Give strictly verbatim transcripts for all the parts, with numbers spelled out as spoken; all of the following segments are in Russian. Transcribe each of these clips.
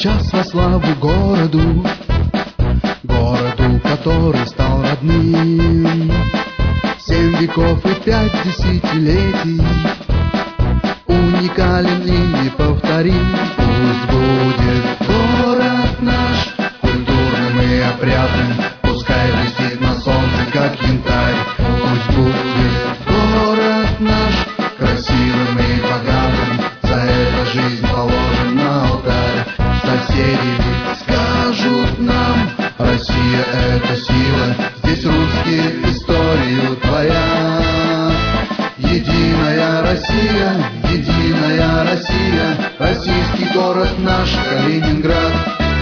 час во славу городу, городу, который стал родным. Семь веков и пять десятилетий, уникален и неповторим. Пусть будет город наш культурным и опрятным, пускай блестит на солнце, как янтарь. Пусть будет город наш красивым и богатым, за это жизнь положим на алтарь. Соседи скажут нам: Россия — это сила, здесь русские историю творят. Единая Россия, единая Россия, российский город наш Калининград.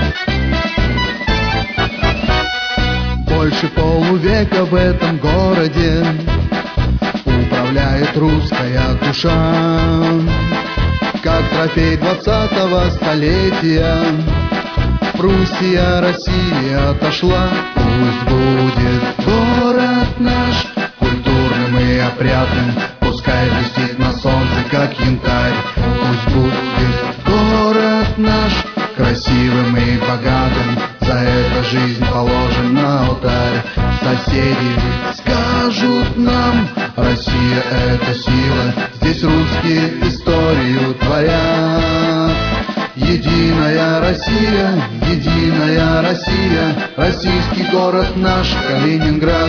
Больше полувека в этом городе управляет русская душа. Как трофей двадцатого столетия Пруссия России отошла. Пусть будет город наш культурным и опрятным, пускай блестит на солнце, как янтарь. Пусть будет город наш красивым и богатым, за это жизнь положим на алтарь. Соседи скажут нам: Россия — это сила, здесь русские историю творят. Единая Россия, единая Россия, российский город наш Калининград.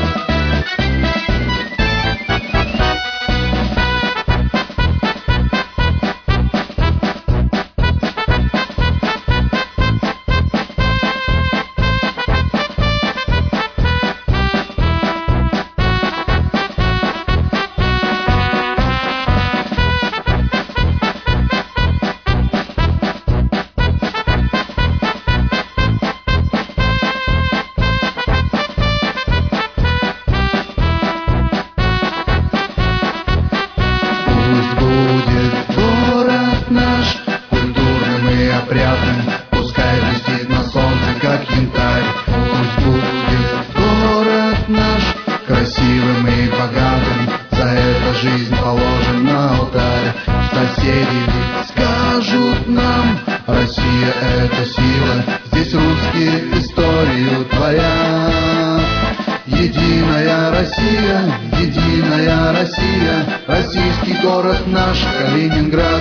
Наш культурным и опрятным, пускай блестит на солнце, как янтарь. Пусть будет город наш красивым и богатым, за это жизнь положим на алтарь. Соседи скажут нам: Россия — это сила, здесь русские историю творят. Единая Россия, единая Россия, российский город наш Калининград.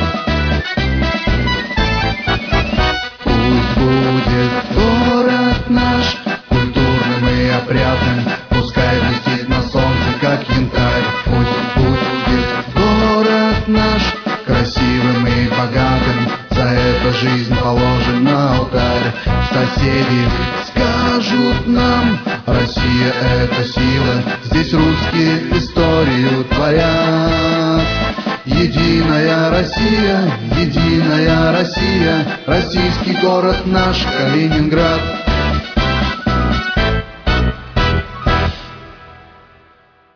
Пусть будет город наш культурным и опрятным, пускай блестит на солнце, как янтарь. Пусть будет город наш красивым и богатым, за это жизнь положим на алтарь. Соседи скажут нам: Россия — это сила, здесь русские историю творят. Единая Россия, единая Россия, российский город наш Калининград.